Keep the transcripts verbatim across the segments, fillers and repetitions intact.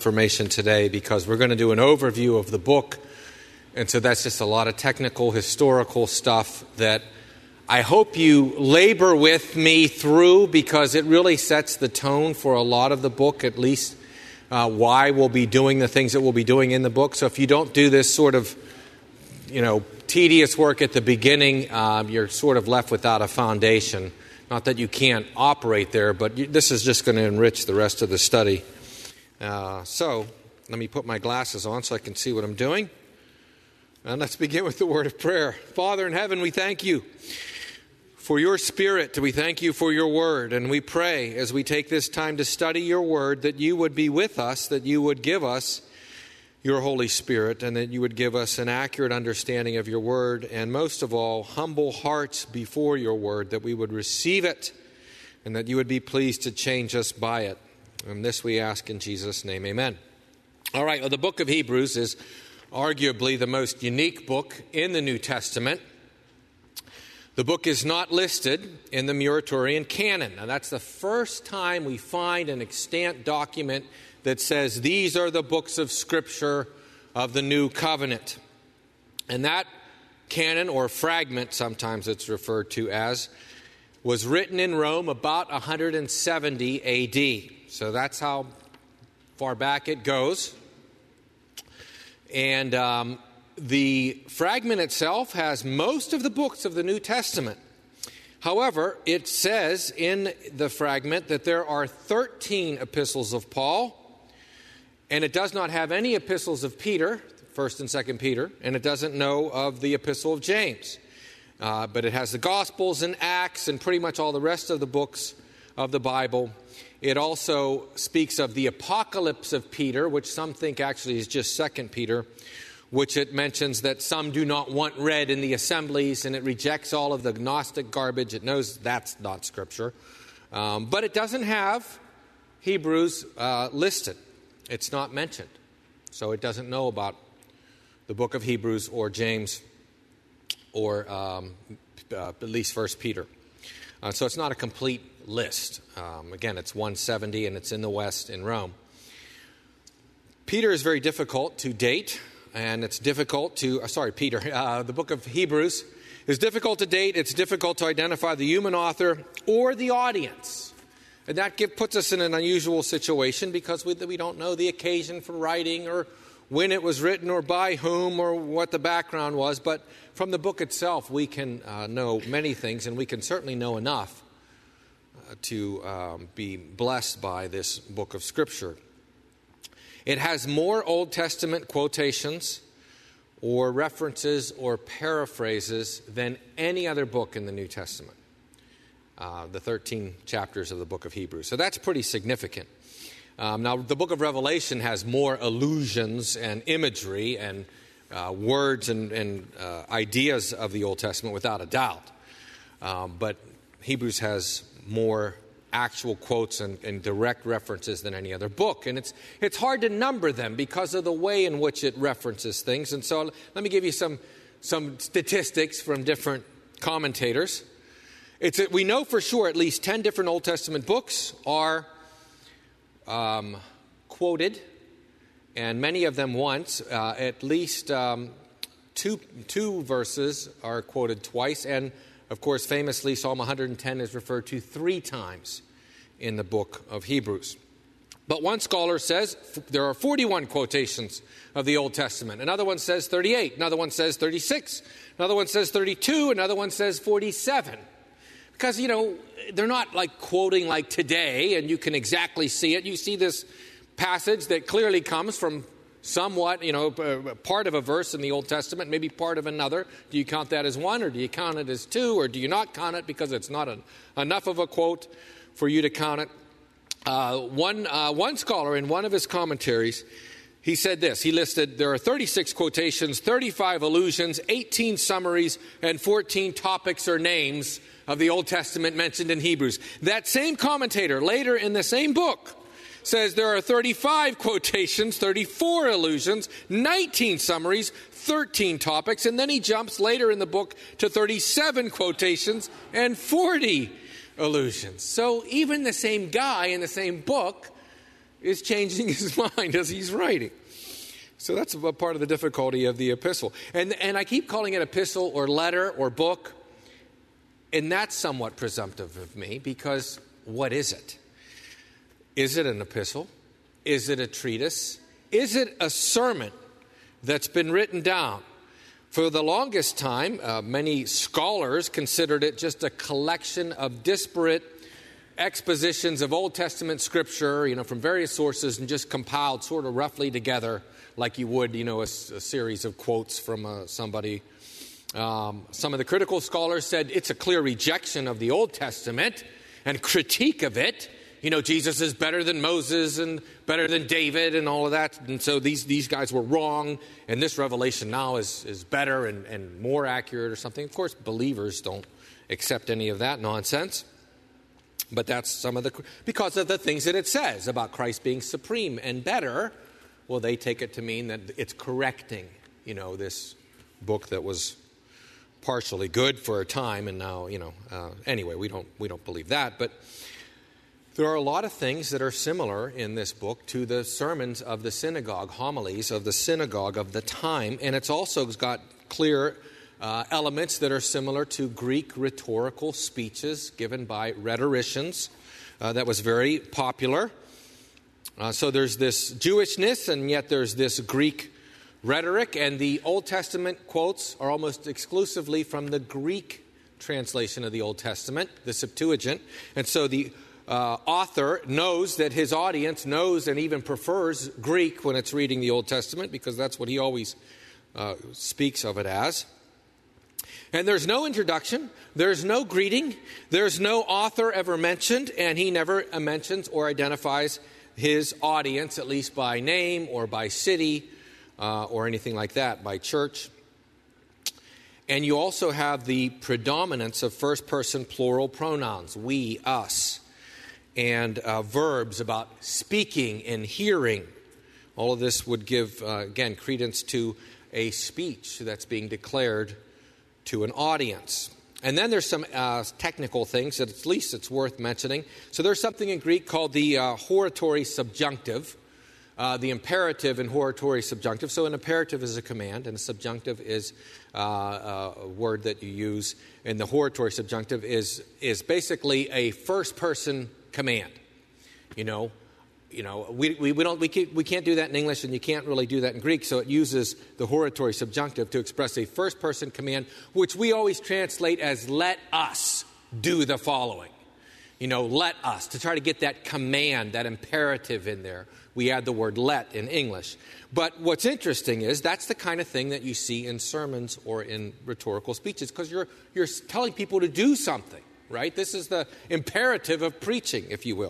information today because we're going to do an overview of the book. And so that's just a lot of technical, historical stuff that I hope you labor with me through because it really sets the tone for a lot of the book, at least uh, why we'll be doing the things that we'll be doing in the book. So if you don't do this sort of, you know, tedious work at the beginning, uh, you're sort of left without a foundation. Not that you can't operate there, but you, this is just going to enrich the rest of the study. Uh, so let me put my glasses on so I can see what I'm doing. And let's begin with the word of prayer. Father in heaven, we thank you for your Spirit. We thank you for your word. And we pray as we take this time to study your word that you would be with us, that you would give us your Holy Spirit, and that you would give us an accurate understanding of your word, and most of all, humble hearts before your word, that we would receive it, and that you would be pleased to change us by it. And this we ask in Jesus' name, amen. All right, well, the book of Hebrews is arguably the most unique book in the New Testament. The book is not listed in the Muratorian canon. Now, that's the first time we find an extant document that says these are the books of Scripture of the New Covenant. And that canon, or fragment, sometimes it's referred to as, was written in Rome about one hundred seventy A D. So that's how far back it goes. And um, the fragment itself has most of the books of the New Testament. However, it says in the fragment that there are thirteen epistles of Paul, and it does not have any epistles of Peter, First and Second Peter, and it doesn't know of the epistle of James. Uh, but it has the Gospels and Acts and pretty much all the rest of the books of the Bible. It also speaks of the Apocalypse of Peter, which some think actually is just Second Peter, which it mentions that some do not want read in the assemblies, and it rejects all of the Gnostic garbage. It knows that's not Scripture. Um, but it doesn't have Hebrews uh, listed. It's not mentioned. So it doesn't know about the book of Hebrews or James or um, uh, at least First Peter. Uh, so it's not a complete list. Um, again, it's one seventy and it's in the West in Rome. Peter is very difficult to date, and it's difficult to, uh, sorry, Peter, uh, the book of Hebrews is difficult to date. It's difficult to identify the human author or the audience. And that give, puts us in an unusual situation because we, we don't know the occasion for writing or when it was written or by whom or what the background was. But from the book itself, we can uh, know many things, and we can certainly know enough uh, to um, be blessed by this book of Scripture. It has more Old Testament quotations or references or paraphrases than any other book in the New Testament. Uh, the thirteen chapters of the book of Hebrews. So that's pretty significant. Um, now, the book of Revelation has more allusions and imagery and uh, words and, and uh, ideas of the Old Testament, without a doubt. Um, but Hebrews has more actual quotes and, and direct references than any other book. And it's it's hard to number them because of the way in which it references things. And so let me give you some, some statistics from different commentators. It's we know for sure at least ten different Old Testament books are um, quoted, and many of them once. Uh, at least um, two two verses are quoted twice, and of course, famously, Psalm one hundred ten is referred to three times in the book of Hebrews. But one scholar says there are forty-one quotations of the Old Testament. Another one says thirty-eight. Another one says thirty-six. Another one says thirty-two. Another one says forty-seven. Because, you know, they're not like quoting like today, and you can exactly see it. You see this passage that clearly comes from somewhat, you know, part of a verse in the Old Testament, maybe part of another. Do you count that as one, or do you count it as two, or do you not count it because it's not an, enough of a quote for you to count it? Uh, one, uh, one scholar in one of his commentaries, he said this. He listed there are thirty-six quotations, thirty-five allusions, eighteen summaries, and fourteen topics or names of the Old Testament mentioned in Hebrews. That same commentator later in the same book says there are thirty-five quotations, thirty-four allusions, nineteen summaries, thirteen topics, and then he jumps later in the book to thirty-seven quotations and forty allusions. So even the same guy in the same book is changing his mind as he's writing. So that's a part of the difficulty of the epistle. And, and I keep calling it epistle or letter or book, and that's somewhat presumptive of me, because what is it? Is it an epistle? Is it a treatise? Is it a sermon that's been written down? For the longest time, uh, many scholars considered it just a collection of disparate expositions of Old Testament scripture, you know, from various sources, and just compiled sort of roughly together like you would, you know, a, a series of quotes from uh, somebody. Um, some of the critical scholars said it's a clear rejection of the Old Testament and critique of it. You know, Jesus is better than Moses and better than David and all of that. And so these, these guys were wrong, and this revelation now is, is better and, and more accurate or something. Of course, believers don't accept any of that nonsense. But that's some of the, because of the things that it says about Christ being supreme and better, well, they take it to mean that it's correcting, you know, this book that was partially good for a time, and now, you know, uh, anyway, we don't we don't believe that. But there are a lot of things that are similar in this book to the sermons of the synagogue, homilies of the synagogue of the time, and it's also got clear uh, elements that are similar to Greek rhetorical speeches given by rhetoricians. Uh, that was very popular. Uh, so there's this Jewishness, and yet there's this Greek rhetoric, and the Old Testament quotes are almost exclusively from the Greek translation of the Old Testament, the Septuagint. And so the uh, author knows that his audience knows and even prefers Greek when it's reading the Old Testament, because that's what he always uh, speaks of it as. And there's no introduction, there's no greeting, there's no author ever mentioned, and he never mentions or identifies his audience, at least by name or by city uh, or anything like that, by church. And you also have the predominance of first-person plural pronouns, we, us, and uh, verbs about speaking and hearing. All of this would give, uh, again, credence to a speech that's being declared to an audience. And then there's some uh, technical things that at least it's worth mentioning. So there's something in Greek called the uh, hortatory subjunctive, uh, the imperative and hortatory subjunctive. So an imperative is a command, and a subjunctive is uh, a word that you use. And the hortatory subjunctive is is basically a first-person command. You know, you know, we we, we don't we can't, we can't do that in English, and you can't really do that in Greek. So it uses the hortatory subjunctive to express a first-person command, which we always translate as "let us do the following." You know, let us, to try to get that command, that imperative in there. We add the word "let" in English. But what's interesting is that's the kind of thing that you see in sermons or in rhetorical speeches, because you're you're telling people to do something, right? This is the imperative of preaching, if you will.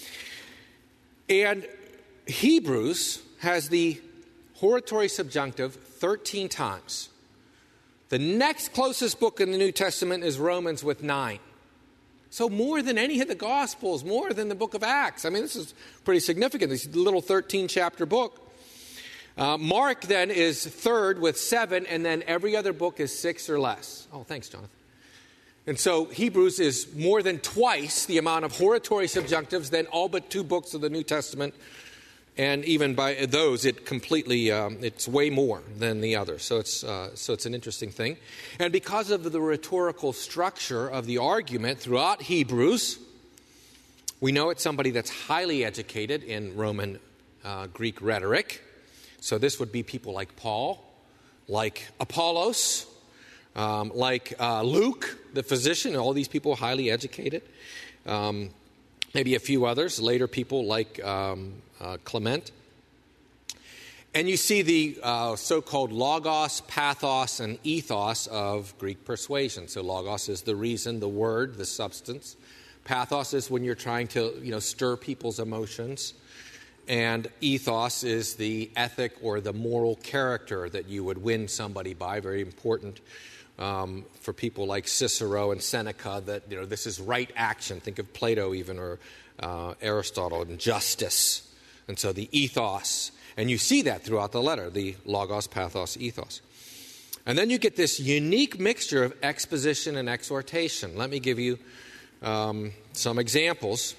And Hebrews has the hortatory subjunctive thirteen times. The next closest book in the New Testament is Romans with nine. So more than any of the Gospels, more than the book of Acts. I mean, this is pretty significant, this little thirteen-chapter book. Uh, Mark, then, is third with seven, and then every other book is six or less. Oh, thanks, Jonathan. And so Hebrews is more than twice the amount of hortatory subjunctives than all but two books of the New Testament. And even by those, it completely, um, it's way more than the others. So it's uh, so it's an interesting thing. And because of the rhetorical structure of the argument throughout Hebrews, we know it's somebody that's highly educated in Roman uh, Greek rhetoric. So this would be people like Paul, like Apollos, um, like uh, Luke, the physician. All these people highly educated. Um, maybe a few others, later people like Um, Uh, Clement. And you see the uh, so-called logos, pathos, and ethos of Greek persuasion. So logos is the reason, the word, the substance. Pathos is when you're trying to, you know, stir people's emotions. And ethos is the ethic or the moral character that you would win somebody by. Very important um, for people like Cicero and Seneca, that, you know, this is right action. Think of Plato even, or uh, Aristotle, and justice. And so the ethos, and you see that throughout the letter, the logos, pathos, ethos. And then you get this unique mixture of exposition and exhortation. Let me give you um, some examples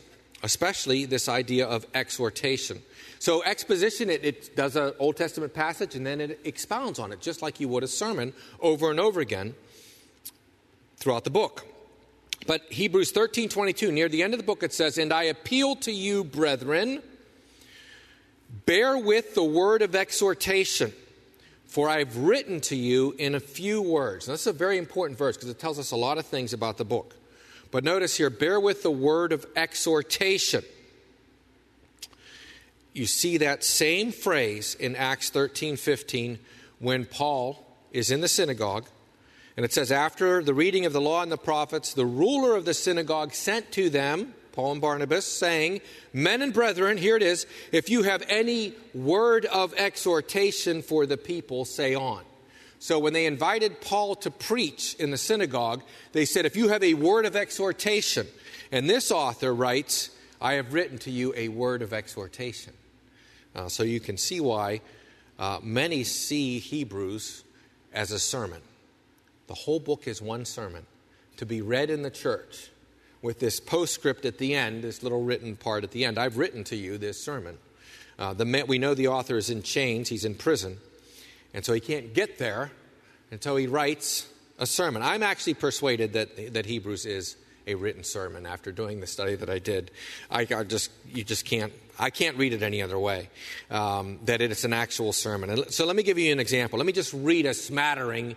especially this idea of exhortation. So exposition, it, it does an Old Testament passage and then it expounds on it, just like you would a sermon over and over again throughout the book. But Hebrews thirteen twenty-two, near the end of the book, it says, "And I appeal to you, brethren, bear with the word of exhortation, for I've written to you in a few words." Now, this is a very important verse because it tells us a lot of things about the book. But notice here, bear with the word of exhortation. You see that same phrase in Acts thirteen fifteen when Paul is in the synagogue. And it says, "After the reading of the law and the prophets, the ruler of the synagogue sent to them," Paul and Barnabas, saying, "Men and brethren," here it is, "if you have any word of exhortation for the people, say on." So when they invited Paul to preach in the synagogue, they said, if you have a word of exhortation, and this author writes, "I have written to you a word of exhortation." Uh, so you can see why uh, many see Hebrews as a sermon. The whole book is one sermon to be read in the church with this postscript at the end, this little written part at the end. I've written to you this sermon. Uh, the we know the author is in chains. He's in prison. And so he can't get there until he writes a sermon. I'm actually persuaded that, that Hebrews is a written sermon after doing the study that I did. I, I just, you just can't, I can't read it any other way, um, that it is an actual sermon. And so let me give you an example. Let me just read a smattering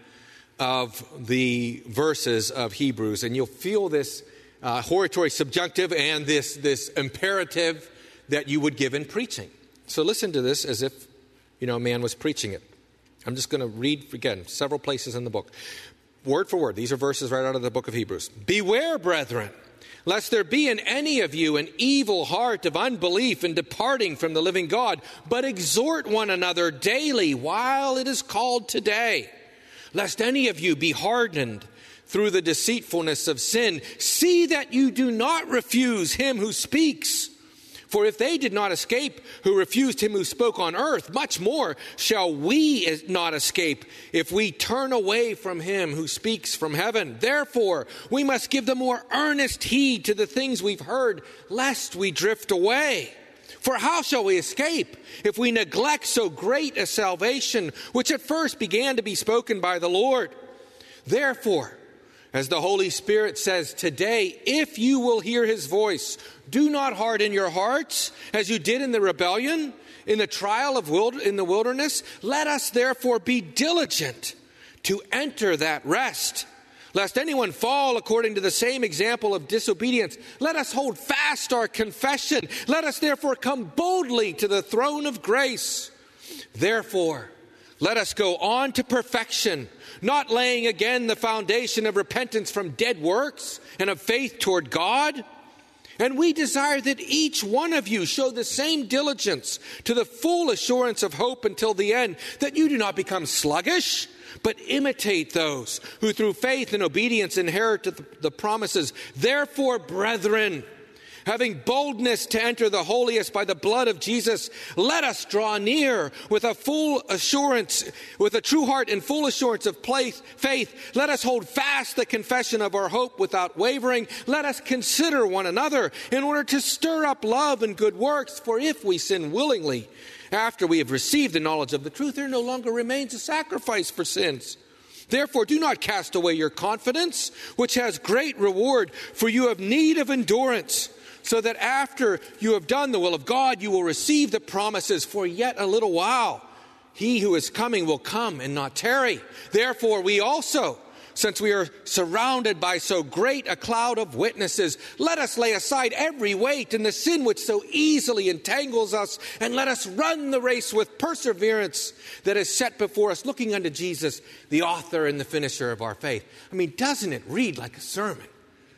of the verses of Hebrews, and you'll feel this uh, hortatory subjunctive and this, this imperative that you would give in preaching. So listen to this as if, you know, a man was preaching it. I'm just going to read, again, several places in the book. Word for word, these are verses right out of the book of Hebrews. "Beware, brethren, lest there be in any of you an evil heart of unbelief in departing from the living God, but exhort one another daily while it is called today, lest any of you be hardened through the deceitfulness of sin. See that you do not refuse him who speaks. For if they did not escape who refused him who spoke on earth, much more shall we not escape if we turn away from him who speaks from heaven. Therefore, we must give the more earnest heed to the things we've heard, lest we drift away. For how shall we escape if we neglect so great a salvation, which at first began to be spoken by the Lord? Therefore, as the Holy Spirit says today, if you will hear his voice, do not harden your hearts as you did in the rebellion, in the trial of wild, in the wilderness. Let us therefore be diligent to enter that rest, lest anyone fall according to the same example of disobedience. Let us hold fast our confession. Let us therefore come boldly to the throne of grace. Therefore, let us go on to perfection, not laying again the foundation of repentance from dead works and of faith toward God. And we desire that each one of you show the same diligence to the full assurance of hope until the end, that you do not become sluggish, but imitate those who through faith and obedience inherit the promises. Therefore, brethren, having boldness to enter the holiest by the blood of Jesus, let us draw near with a full assurance, with a true heart and full assurance of faith. Let us hold fast the confession of our hope without wavering. Let us consider one another in order to stir up love and good works. For if we sin willingly after we have received the knowledge of the truth, there no longer remains a sacrifice for sins. Therefore, do not cast away your confidence, which has great reward, for you have need of endurance, so that after you have done the will of God, you will receive the promises. For yet a little while, he who is coming will come and not tarry. Therefore, we also, since we are surrounded by so great a cloud of witnesses, let us lay aside every weight and the sin which so easily entangles us, and let us run the race with perseverance that is set before us, looking unto Jesus, the author and the finisher of our faith. I mean, doesn't it read like a sermon?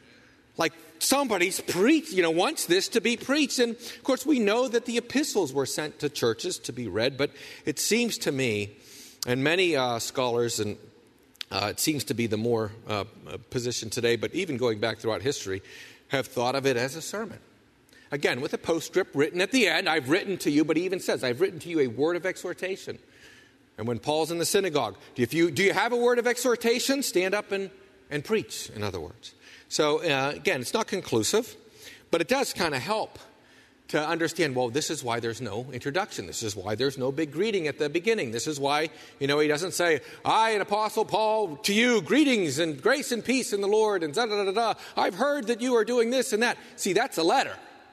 Like somebody's preached, you know, wants this to be preached. And of course, we know that the epistles were sent to churches to be read, but it seems to me, and many uh, scholars, and uh, it seems to be the more uh, position today, but even going back throughout history, have thought of it as a sermon. Again, with a postscript written at the end, I've written to you, but he even says, I've written to you a word of exhortation. And when Paul's in the synagogue, if you, do you have a word of exhortation? Stand up and, and preach, in other words. So, uh, again, it's not conclusive, But it does kind of help to understand, well, this is why there's no introduction. This is why there's no big greeting at the beginning. This is why, you know, he doesn't say, I, an apostle Paul, to you, greetings and grace and peace in the Lord, and da da da da. I've heard that you are doing this and that. See, that's a letter.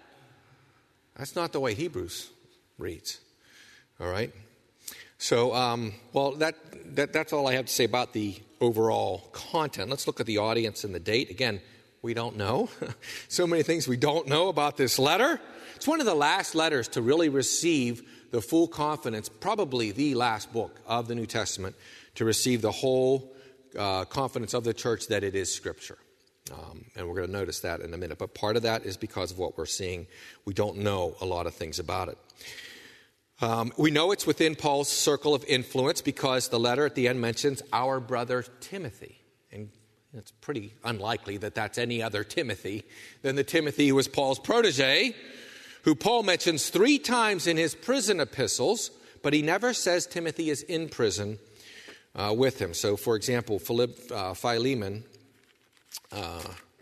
That's not the way Hebrews reads. All right? So, um, well, that, that that's all I have to say about the overall content. Let's look at the audience and the date. Again, we don't know. So many things we don't know about this letter. It's one of the last letters to really receive the full confidence, probably the last book of the New Testament, to receive the whole uh, confidence of the church that it is Scripture. Um, and we're going to notice that in a minute. But part of that is because of what we're seeing. We don't know a lot of things about it. Um, we know it's within Paul's circle of influence because the letter at the end mentions our brother Timothy. And it's pretty unlikely that that's any other Timothy than the Timothy who was Paul's protege, who Paul mentions three times in his prison epistles, but he never says Timothy is in prison uh, with him. So, for example, Philip, uh, Philemon, uh,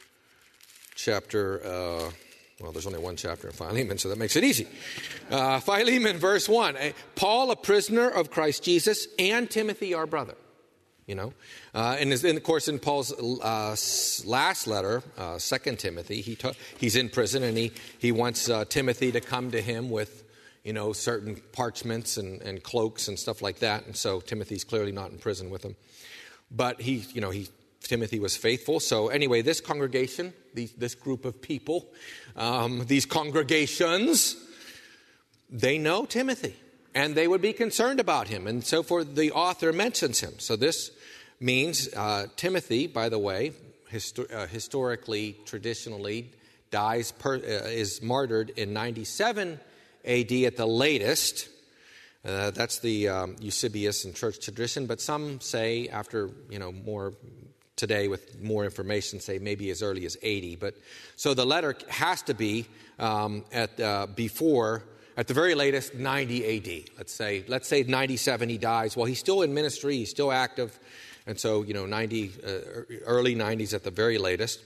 chapter, uh, well, there's only one chapter in Philemon, so that makes it easy. Uh, Philemon, verse one, Paul, a prisoner of Christ Jesus, and Timothy, our brother. You know, uh, and, in, of course, in Paul's uh, last letter, uh, Second Timothy, he ta- he's in prison, and he he wants uh, Timothy to come to him with, you know, certain parchments and, and cloaks and stuff like that. And so Timothy's clearly not in prison with him, but he, you know, he Timothy was faithful. So anyway, this congregation, these, this group of people, um, these congregations, they know Timothy. And they would be concerned about him. And so forth, the author mentions him. So this means uh, Timothy, by the way, histo- uh, historically, traditionally, dies, per, uh, is martyred in ninety-seven A D at the latest. Uh, that's the um, Eusebius and church tradition. But some say after, you know, more today with more information, say maybe as early as eighty. But so the letter has to be um, at uh, before... At the very latest, ninety A D. Let's say, let's say ninety-seven he dies. Well, he's still in ministry. He's still active. And so, you know, ninety, uh, early nineties at the very latest.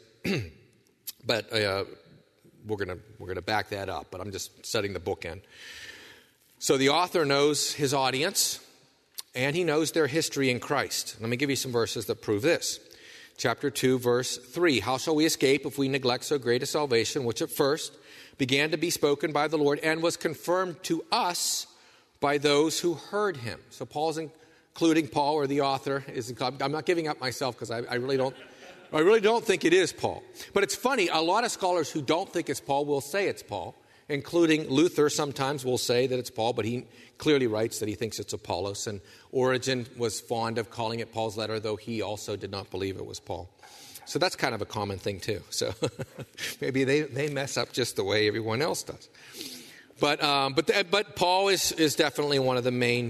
But uh, we're going to we're going to back that up. But I'm just setting the bookend. So the author knows his audience, and he knows their history in Christ. Let me give you some verses that prove this. Chapter two, verse three. How shall we escape if we neglect so great a salvation, which at first began to be spoken by the Lord and was confirmed to us by those who heard him. So Paul's including Paul, or the author is. I'm not giving up myself because I, I really don't. I really don't think it is Paul. But it's funny. A lot of scholars who don't think it's Paul will say it's Paul, including Luther. Sometimes will say that it's Paul, but he clearly writes that he thinks it's Apollos. And Origen was fond of calling it Paul's letter, though he also did not believe it was Paul. So that's kind of a common thing, too. So maybe they, they mess up just the way everyone else does. But um, but but Paul is, is definitely one of the main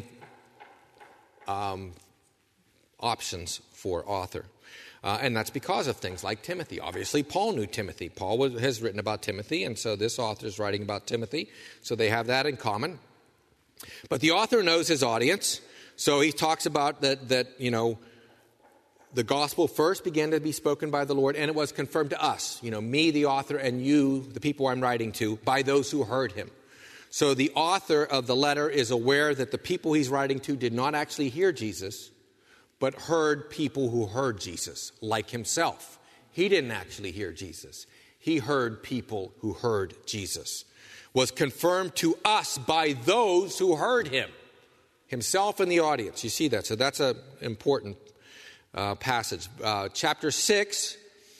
um, options for author. Uh, and that's because of things like Timothy. Obviously, Paul knew Timothy. Paul was, has written about Timothy, and so this author is writing about Timothy. So they have that in common. But the author knows his audience. So he talks about that, that you know, the gospel first began to be spoken by the Lord, and it was confirmed to us, you know, me, the author, and you, the people I'm writing to, by those who heard him. So the author of the letter is aware that the people he's writing to did not actually hear Jesus, but heard people who heard Jesus, like himself. He didn't actually hear Jesus. He heard people who heard Jesus. Was confirmed to us by those who heard him, himself and the audience. You see that? So that's an important Uh, passage. Uh, chapter six,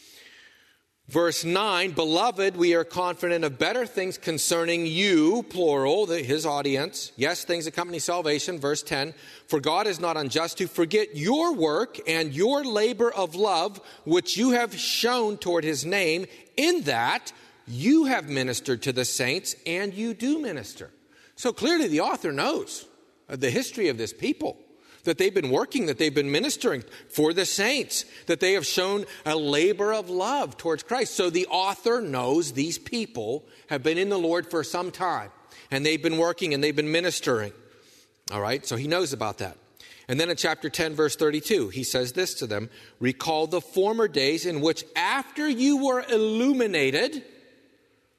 verse nine, Beloved, we are confident of better things concerning you, plural, the, his audience. Yes, things accompany salvation. Verse ten, For God is not unjust to forget your work and your labor of love, which you have shown toward his name, in that you have ministered to the saints, and you do minister. So clearly the author knows the history of this people, that they've been working, that they've been ministering for the saints, that they have shown a labor of love towards Christ. So the author knows these people have been in the Lord for some time, and they've been working and they've been ministering. All right, so he knows about that. And then in chapter ten, verse thirty-two, he says this to them, Recall the former days in which after you were illuminated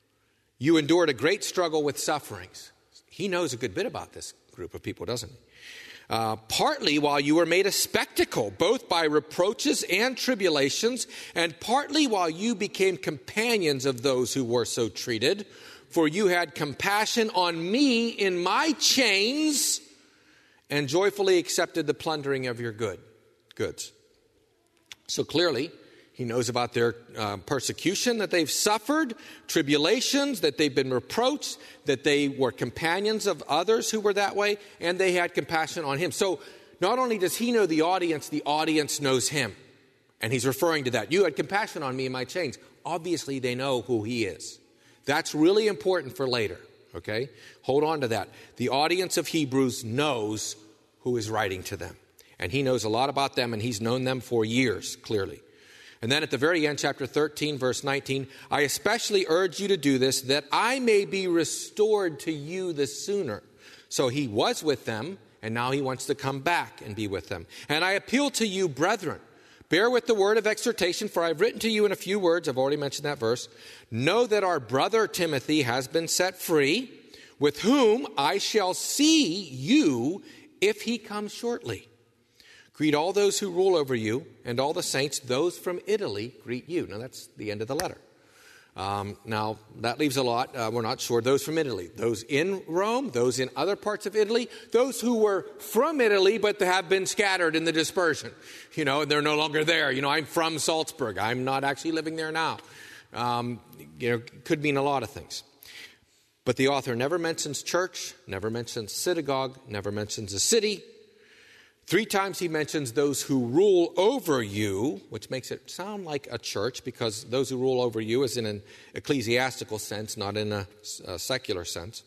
You endured a great struggle with sufferings. He knows a good bit about this group of people, doesn't he? Uh, partly while you were made a spectacle, both by reproaches and tribulations, and partly while you became companions of those who were so treated. For you had compassion on me in my chains, and joyfully accepted the plundering of your good goods. So clearly, he knows about their uh, persecution that they've suffered, tribulations, that they've been reproached, that they were companions of others who were that way, and they had compassion on him. So not only does he know the audience, the audience knows him. And he's referring to that. You had compassion on me in my chains. Obviously, they know who he is. That's really important for later, okay? Hold on to that. The audience of Hebrews knows who is writing to them. And he knows a lot about them, and he's known them for years, clearly. And then at the very end, chapter thirteen, verse nineteen, I especially urge you to do this, that I may be restored to you the sooner. So he was with them, and now he wants to come back and be with them. And I appeal to you, brethren, bear with the word of exhortation, for I've written to you in a few words. I've already mentioned that verse. Know that our brother Timothy has been set free, with whom I shall see you if he comes shortly. Greet all those who rule over you, and all the saints. Those from Italy greet you. Now, that's the end of the letter. Um, now, that leaves a lot. Uh, we're not sure. Those from Italy. Those in Rome, those in other parts of Italy, those who were from Italy but have been scattered in the dispersion. You know, and they're no longer there. You know, I'm from Salzburg. I'm not actually living there now. Um, you know, could mean a lot of things. But the author never mentions church, never mentions synagogue, never mentions a city. Three times he mentions those who rule over you, which makes it sound like a church, because those who rule over you is in an ecclesiastical sense, not in a, a secular sense.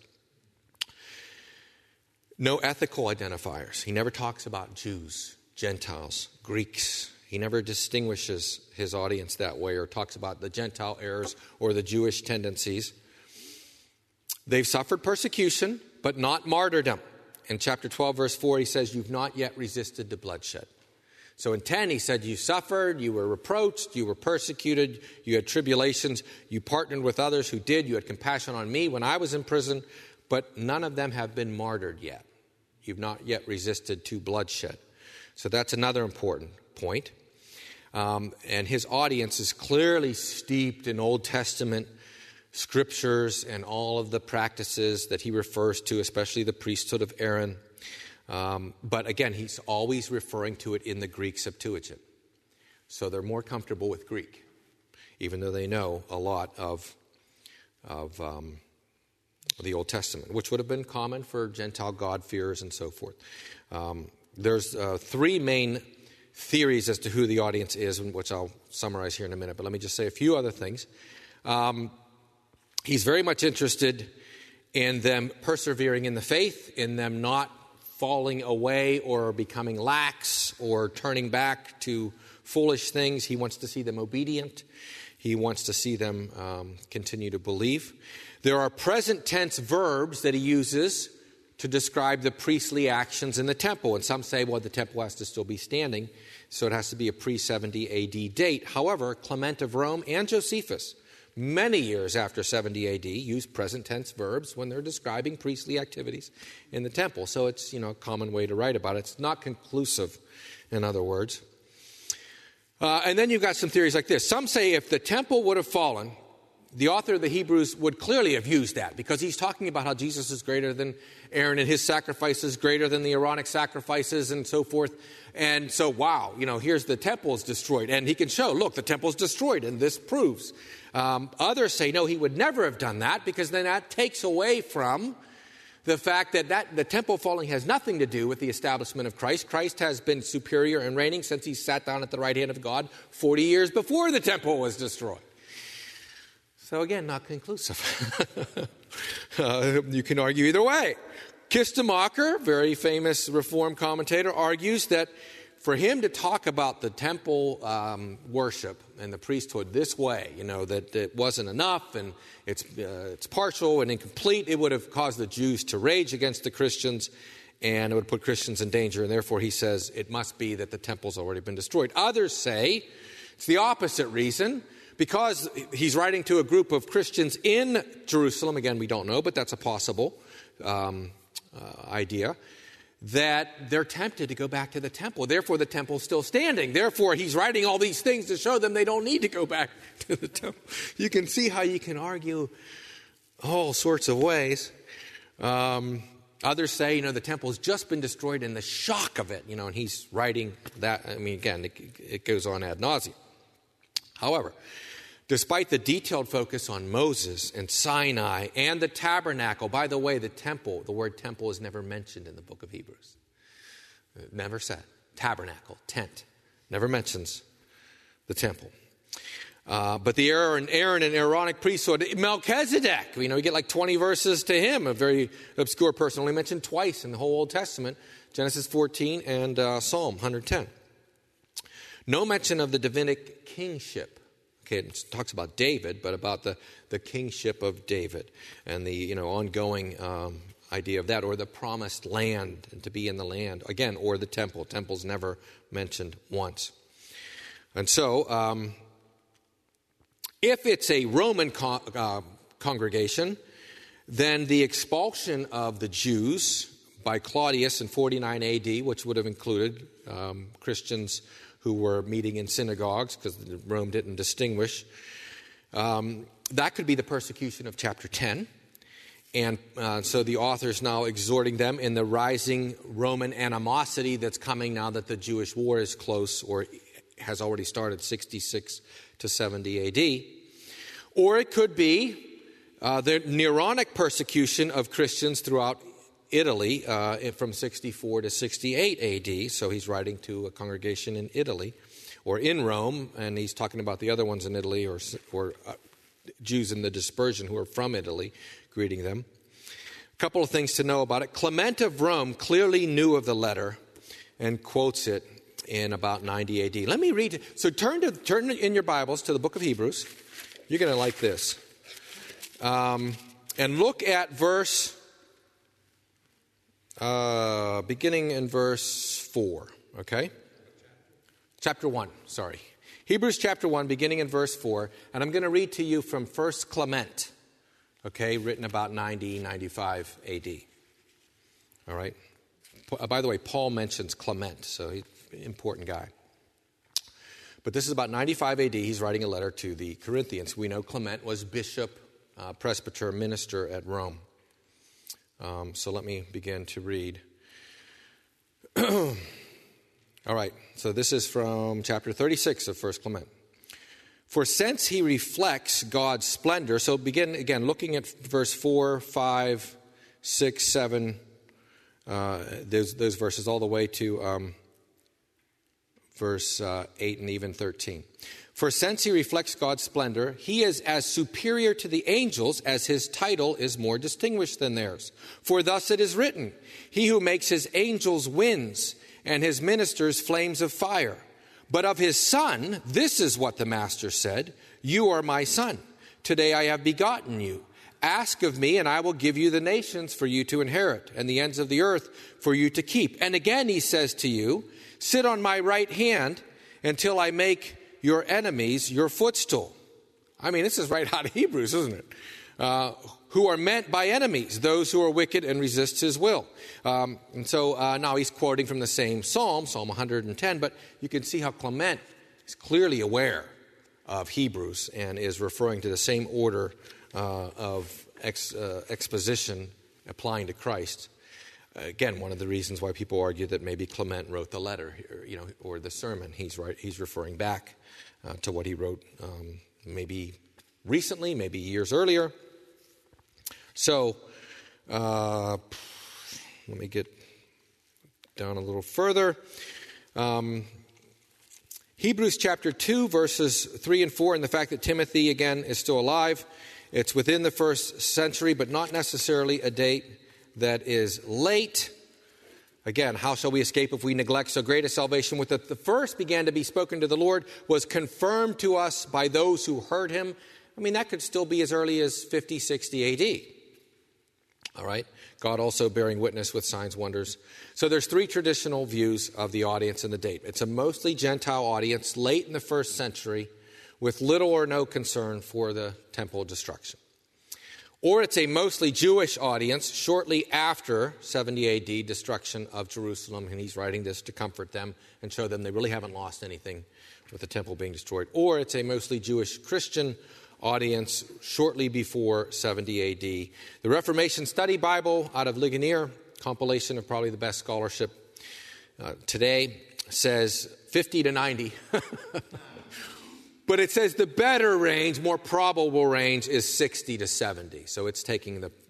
No ethical identifiers. He never talks about Jews, Gentiles, Greeks. He never distinguishes his audience that way or talks about the Gentile errors or the Jewish tendencies. They've suffered persecution, but not martyrdom. In chapter twelve, verse four, he says, you've not yet resisted to bloodshed. So in ten, he said, you suffered, you were reproached, you were persecuted, you had tribulations, you partnered with others who did, you had compassion on me when I was in prison, but none of them have been martyred yet. You've not yet resisted to bloodshed. So that's another important point. Um, and his audience is clearly steeped in Old Testament scriptures and all of the practices that he refers to, especially the priesthood of Aaron. Um, but again, he's always referring to it in the Greek Septuagint. So they're more comfortable with Greek, even though they know a lot of, of um, the Old Testament, which would have been common for Gentile God-fearers and so forth. Um, there's uh, three main theories as to who the audience is, which I'll summarize here in a minute. But let me just say a few other things. Um, He's very much interested in them persevering in the faith, in them not falling away or becoming lax or turning back to foolish things. He wants to see them obedient. He wants to see them um, continue to believe. There are present tense verbs that he uses to describe the priestly actions in the temple. And some say, well, the temple has to still be standing, so it has to be a pre seventy A D date. However, Clement of Rome and Josephus, many years after seventy A D, use present tense verbs when they're describing priestly activities in the temple. So it's, you know, a common way to write about it. It's not conclusive, in other words. Uh, and then you've got some theories like this. Some say if the temple would have fallen, the author of the Hebrews would clearly have used that, because he's talking about how Jesus is greater than Aaron and his sacrifice is greater than the Aaronic sacrifices and so forth. And so, wow, you know, here's the temple is destroyed. And he can show, look, the temple is destroyed, and this proves. Um, others say, no, he would never have done that, because then that takes away from the fact that, that the temple falling has nothing to do with the establishment of Christ. Christ has been superior and reigning since he sat down at the right hand of God forty years before the temple was destroyed. So again, not conclusive. uh, you can argue either way. Kistemacher, very famous Reformed commentator, argues that for him to talk about the temple um, worship and the priesthood this way, you know, that it wasn't enough and it's uh, it's partial and incomplete, it would have caused the Jews to rage against the Christians, and it would put Christians in danger. And therefore, he says it must be that the temple's already been destroyed. Others say it's the opposite reason, because he's writing to a group of Christians in Jerusalem, again, we don't know, but that's a possible um, uh, idea, that they're tempted to go back to the temple. Therefore, the temple's still standing. Therefore, he's writing all these things to show them they don't need to go back to the temple. You can see how you can argue all sorts of ways. Um, others say, you know, the temple's just been destroyed in the shock of it, you know, and he's writing that. I mean, again, it, it goes on ad nauseum. However, despite the detailed focus on Moses and Sinai and the tabernacle, by the way, the temple, the word temple is never mentioned in the book of Hebrews. Never said. Tabernacle, tent, never mentions the temple. Uh, but the Aaron, Aaron and Aaronic priesthood, Melchizedek, you know, we get like twenty verses to him, a very obscure person, only mentioned twice in the whole Old Testament, Genesis fourteen and uh, Psalm one ten. No mention of the Davidic kingship. Okay, it talks about David, but about the, the kingship of David and the, you know, ongoing um, idea of that, or the promised land, and to be in the land, again, or the temple. Temple's never mentioned once. And so, um, if it's a Roman con- uh, congregation, then the expulsion of the Jews by Claudius in forty-nine A D, which would have included um, Christians who were meeting in synagogues, because Rome didn't distinguish, um, that could be the persecution of chapter ten. And uh, so the author's now exhorting them in the rising Roman animosity that's coming now that the Jewish war is close or has already started, sixty-six to seventy A D. Or it could be uh, the Neronic persecution of Christians throughout Italy uh, from sixty-four to sixty-eight A D. So he's writing to a congregation in Italy or in Rome, and he's talking about the other ones in Italy or, or uh, Jews in the dispersion who are from Italy, greeting them. A couple of things to know about it. Clement of Rome clearly knew of the letter and quotes it in about ninety A D. Let me read it. So turn to turn in your Bibles to the book of Hebrews. You're going to like this. Um, and look at verse, uh, beginning in verse four, okay? Chapter one, sorry. Hebrews chapter one, beginning in verse four. And I'm going to read to you from First Clement, okay, written about ninety, ninety-five A D. All right? By the way, Paul mentions Clement, so he's an important guy. But this is about ninety-five A D. He's writing a letter to the Corinthians. We know Clement was bishop, uh, presbyter, minister at Rome. Um, so let me begin to read. All right, so this is from chapter thirty-six of First Clement. For since he reflects God's splendor, so begin again looking at verse four, five, six, seven, uh, those, those verses all the way to um, verse uh, eight and even thirteen. For since he reflects God's splendor, he is as superior to the angels as his title is more distinguished than theirs. For thus it is written, he who makes his angels winds and his ministers flames of fire. But of his son, this is what the master said, you are my son. Today I have begotten you. Ask of me, and I will give you the nations for you to inherit, and the ends of the earth for you to keep. And again he says to you, sit on my right hand until I make your enemies your footstool. I mean, this is right out of Hebrews, isn't it? Uh, who are meant by enemies, those who are wicked and resist his will. Um, and so uh, now he's quoting from the same psalm, Psalm one hundred ten, but you can see how Clement is clearly aware of Hebrews and is referring to the same order uh, of ex, uh, exposition applying to Christ. Again, one of the reasons why people argue that maybe Clement wrote the letter, or, you know, or the sermon. He's right. He's referring back uh, to what he wrote, um, maybe recently, maybe years earlier. So, uh, let me get down a little further. Um, Hebrews chapter two, verses three and four, and the fact that Timothy, again, is still alive. It's within the first century, but not necessarily a date that is late. Again, how shall we escape if we neglect so great a salvation? With the, the first began to be spoken to the Lord, was confirmed to us by those who heard him. I mean, that could still be as early as fifty, sixty A D. All right? God also bearing witness with signs, wonders. So there's three traditional views of the audience and the date. It's a mostly Gentile audience, late in the first century, with little or no concern for the temple destruction. Or it's a mostly Jewish audience shortly after seventy A D, destruction of Jerusalem, and he's writing this to comfort them and show them they really haven't lost anything with the temple being destroyed. Or it's a mostly Jewish Christian audience shortly before seventy A D. The Reformation Study Bible out of Ligonier, compilation of probably the best scholarship uh, today, says fifty to ninety. But it says the better range, more probable range, is sixty to seventy. So it's taking the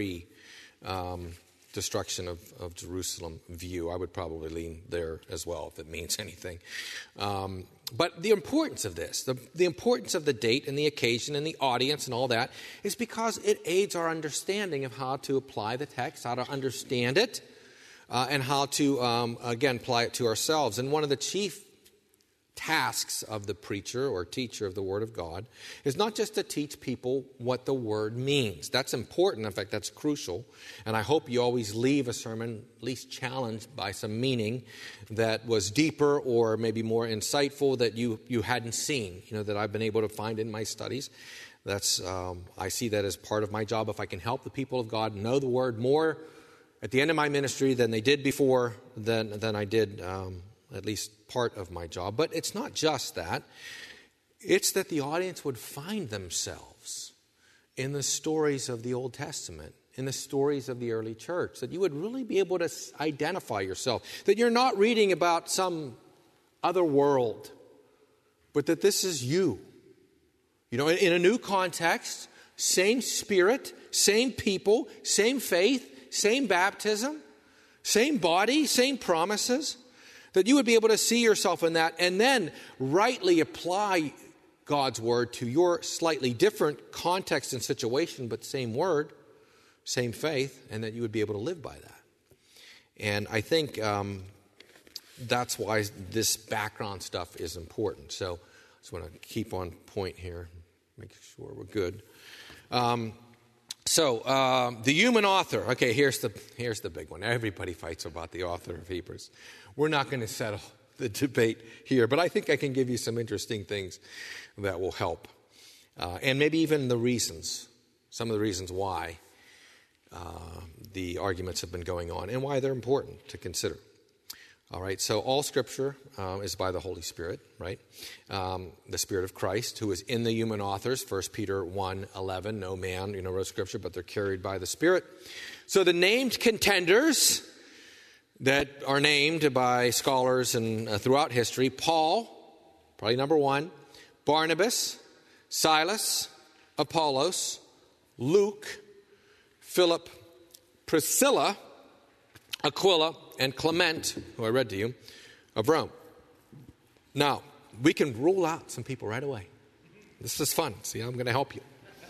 pre-destruction um, of, of Jerusalem view. I would probably lean there as well, if it means anything. Um, but the importance of this, the, the importance of the date and the occasion and the audience and all that, is because it aids our understanding of how to apply the text, how to understand it, uh, and how to, um, again, apply it to ourselves. And one of the chief tasks of the preacher or teacher of the Word of God is not just to teach people what the Word means. That's important. In fact, that's crucial. And I hope you always leave a sermon at least challenged by some meaning that was deeper or maybe more insightful that you, you hadn't seen, you know, that I've been able to find in my studies. That's um, I see that as part of my job. If I can help the people of God know the Word more at the end of my ministry than they did before, than, than I did um at least part of my job. But it's not just that. It's that the audience would find themselves in the stories of the Old Testament, in the stories of the early church, that you would really be able to identify yourself, that you're not reading about some other world, but that this is you. You know, in a new context, same spirit, same people, same faith, same baptism, same body, same promises. That you would be able to see yourself in that and then rightly apply God's Word to your slightly different context and situation, but same Word, same faith, and that you would be able to live by that. And I think um, that's why this background stuff is important. So I just want to keep on point here, make sure we're good. Um, so uh, the human author. Okay, here's the here's the big one. Everybody fights about the author of Hebrews. We're not going to settle the debate here, but I think I can give you some interesting things that will help. Uh, and maybe even the reasons, some of the reasons why uh, the arguments have been going on and why they're important to consider. All right, so all Scripture um, is by the Holy Spirit, right? Um, the Spirit of Christ, who is in the human authors, First Peter one eleven, no man, you know, wrote Scripture, but they're carried by the Spirit. So the named contenders that are named by scholars and uh, throughout history, Paul, probably number one, Barnabas, Silas, Apollos, Luke, Philip, Priscilla, Aquila, and Clement, who I read to you, of Rome. Now, we can rule out some people right away. This is fun. See, I'm going to help you.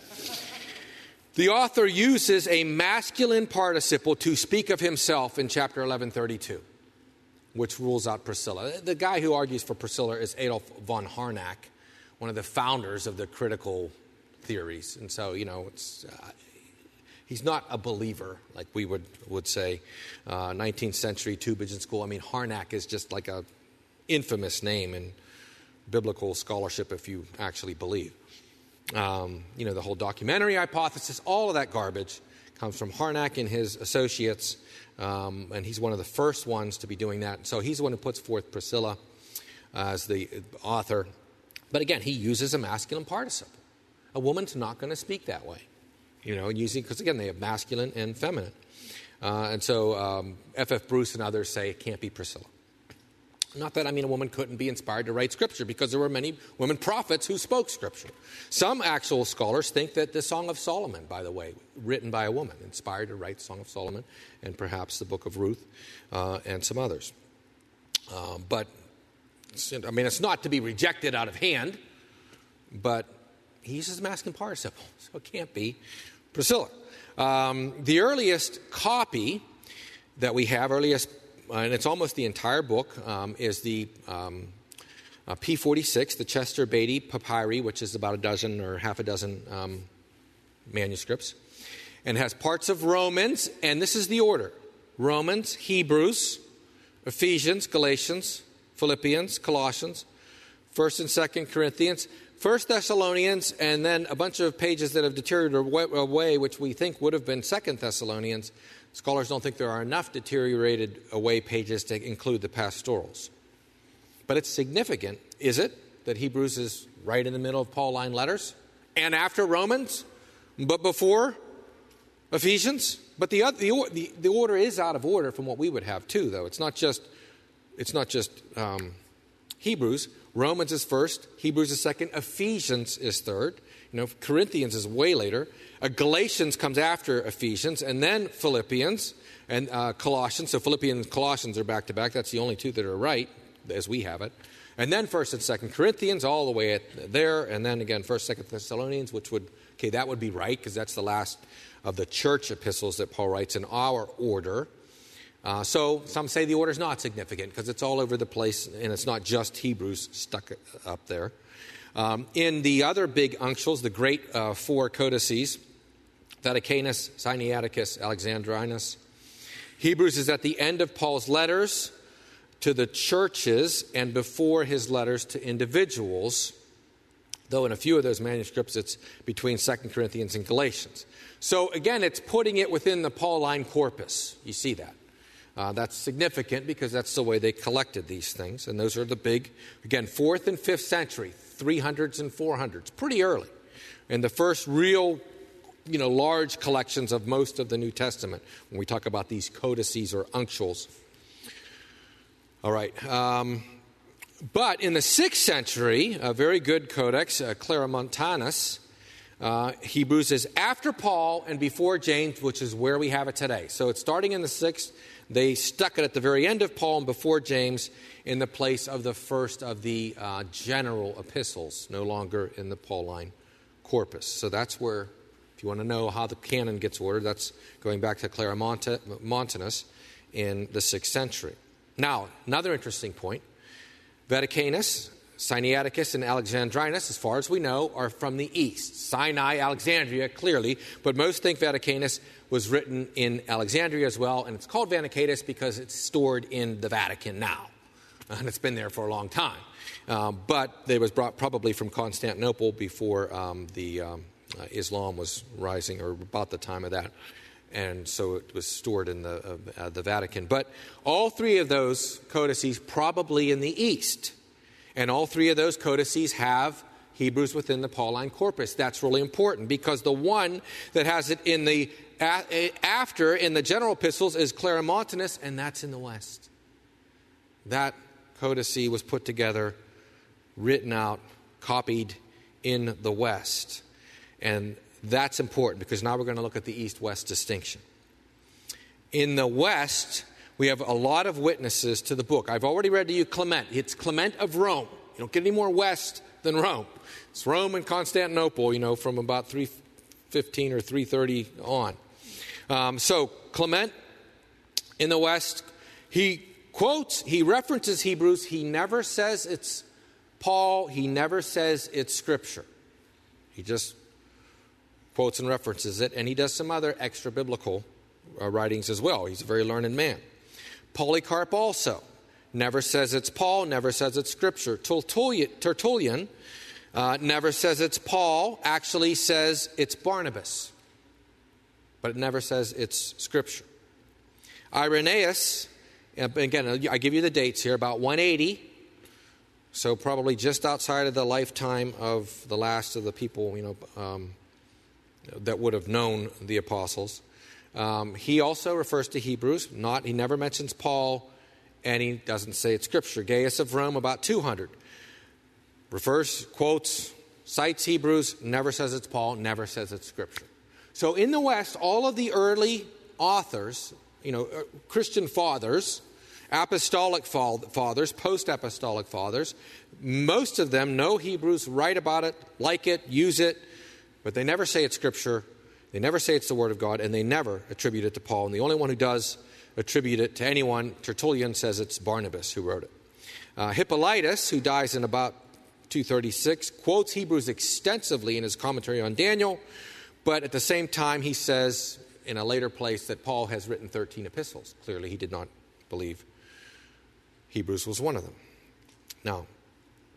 The author uses a masculine participle to speak of himself in chapter eleven thirty-two, which rules out Priscilla. The guy who argues for Priscilla is Adolf von Harnack, one of the founders of the critical theories. And so, you know, it's uh, he's not a believer, like we would, would say, uh, nineteenth century Tübingen school. I mean, Harnack is just like a infamous name in biblical scholarship if you actually believe. Um, you know, the whole documentary hypothesis, all of that garbage comes from Harnack and his associates, um, and he's one of the first ones to be doing that. So he's the one who puts forth Priscilla as the author. But again, he uses a masculine participle. A woman's not going to speak that way, you know, using, because again, they have masculine and feminine. Uh, and so um, F F Bruce and others say it can't be Priscilla. Not that, I mean, a woman couldn't be inspired to write Scripture, because there were many women prophets who spoke Scripture. Some actual scholars think that the Song of Solomon, by the way, written by a woman, inspired to write Song of Solomon, and perhaps the Book of Ruth, uh, and some others. Uh, but, I mean, it's not to be rejected out of hand, but he uses a masculine participle, so it can't be Priscilla. Um, the earliest copy that we have, earliest and it's almost the entire book, um, is the um, uh, P forty-six, the Chester Beatty Papyri, which is about a dozen or half a dozen um, manuscripts, and has parts of Romans, and this is the order: Romans, Hebrews, Ephesians, Galatians, Philippians, Colossians, First and Second Corinthians, First Thessalonians, and then a bunch of pages that have deteriorated away, which we think would have been Second Thessalonians. Scholars don't think there are enough deteriorated away pages to include the pastorals. But it's significant, is it, that Hebrews is right in the middle of Pauline letters and after Romans, but before Ephesians? But the, the, the order is out of order from what we would have too, though. It's not just, it's not just um, Hebrews. Romans is first, Hebrews is second, Ephesians is third. You know, Corinthians is way later. Uh, Galatians comes after Ephesians, and then Philippians and uh, Colossians. So Philippians and Colossians are back to back. That's the only two that are right, as we have it. And then First and Second Corinthians, all the way at there, and then again First, Second Thessalonians, which would okay, that would be right because that's the last of the church epistles that Paul writes in our order. Uh, so some say the order is not significant because it's all over the place, and it's not just Hebrews stuck up there. Um, in the other big unctuals, the great uh, four codices, Vaticanus, Sinaiticus, Alexandrinus, Hebrews is at the end of Paul's letters to the churches and before his letters to individuals, though in a few of those manuscripts it's between Second Corinthians and Galatians. So again, it's putting it within the Pauline corpus. You see that. Uh, that's significant because that's the way they collected these things. And those are the big, again, fourth and fifth century, three hundreds and four hundreds, pretty early. And the first real, you know, large collections of most of the New Testament when we talk about these codices or unctuals. All right. Um, but in the sixth century, a very good codex, uh, Claromontanus, uh, Hebrews is after Paul and before James, which is where we have it today. So it's starting in the sixth. They stuck it at the very end of Paul and before James in the place of the first of the uh, general epistles, no longer in the Pauline corpus. So that's where, if you want to know how the canon gets ordered, that's going back to Claromontanus in the sixth century. Now, another interesting point. Vaticanus, Sinaiticus, and Alexandrinus, as far as we know, are from the east. Sinai, Alexandria, clearly, but most think Vaticanus was written in Alexandria as well, and it's called Vaticanus because it's stored in the Vatican now, and it's been there for a long time. Um, but it was brought probably from Constantinople before um, the um, uh, Islam was rising, or about the time of that, and so it was stored in the uh, uh, the Vatican. But all three of those codices probably in the east, and all three of those codices have Hebrews within the Pauline corpus. That's really important because the one that has it in the after in the general epistles is Claromontanus, and that's in the west. That codice was put together, written out, copied in the west. And that's important because now we're going to look at the east-west distinction. In the west, we have a lot of witnesses to the book. I've already read to you Clement. It's Clement of Rome. You don't get any more west than Rome. It's Rome and Constantinople, you know, from about three fifteen or three thirty on. Um, so Clement in the west, he quotes, he references Hebrews. He never says it's Paul. He never says it's Scripture. He just quotes and references it, and he does some other extra biblical uh, writings as well. He's a very learned man. Polycarp also never says it's Paul, never says it's Scripture. Tertullian uh, never says it's Paul, actually says it's Barnabas, but it never says it's Scripture. Irenaeus, again, I give you the dates here, about one eighty, so probably just outside of the lifetime of the last of the people, you know, um, that would have known the apostles. Um, he also refers to Hebrews. Not he never mentions Paul, and he doesn't say it's Scripture. Gaius of Rome, about two hundred, refers, quotes, cites Hebrews, never says it's Paul, never says it's Scripture. So in the West, all of the early authors, you know, Christian fathers, apostolic fathers, post-apostolic fathers, most of them know Hebrews, write about it, like it, use it, but they never say it's Scripture, they never say it's the Word of God, and they never attribute it to Paul. And the only one who does attribute it to anyone, Tertullian, says it's Barnabas who wrote it. Uh, Hippolytus, who dies in about two thirty-six, quotes Hebrews extensively in his commentary on Daniel, but at the same time he says in a later place that Paul has written thirteen epistles. Clearly he did not believe Hebrews was one of them. Now,